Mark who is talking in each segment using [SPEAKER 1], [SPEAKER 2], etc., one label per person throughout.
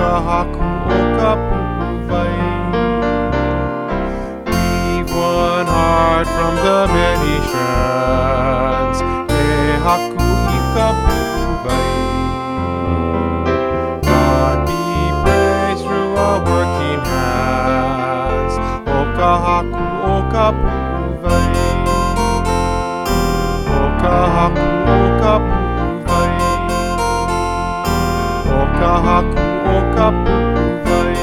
[SPEAKER 1] haku o ka pu'uwai. Weave one heart from the many strands. He haku I ka pu'uwai. God be praised through our working hands. O ka haku o ka pu'uwai. O ka haku o ka pu'uwai. O ka haku o ka pu'uwai.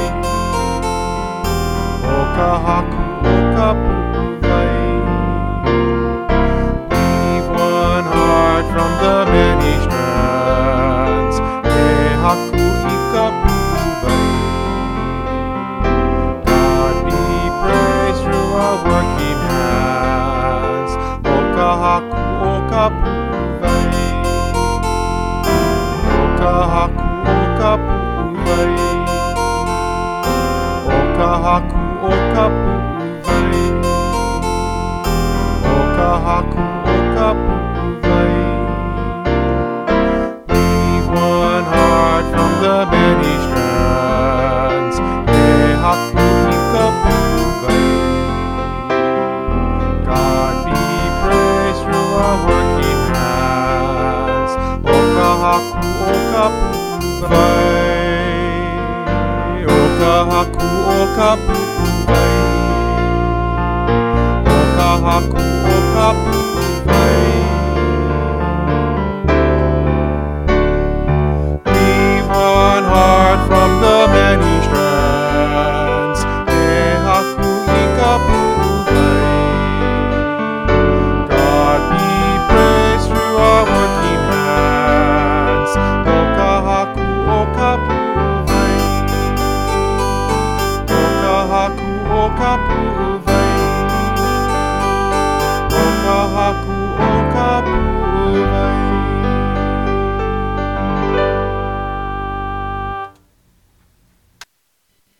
[SPEAKER 1] O ka haku o ka pu'uwai. Weave one heart from the many strands. He haku I ka pu'uwai. God be praised through our working hands. O ka haku o ka pu'uwai. O ka haku o ka pu'uwai. O ka haku o ka pu'uwai. O ka haku o ka pu'uwai. Weave one heart from the many strands. He haku I ka pu'uwai. God be praised through our working hands. O ka haku o ka pu'uwai. O ka haku o ka pu'uwai. O ka haku o ka pu'uwai.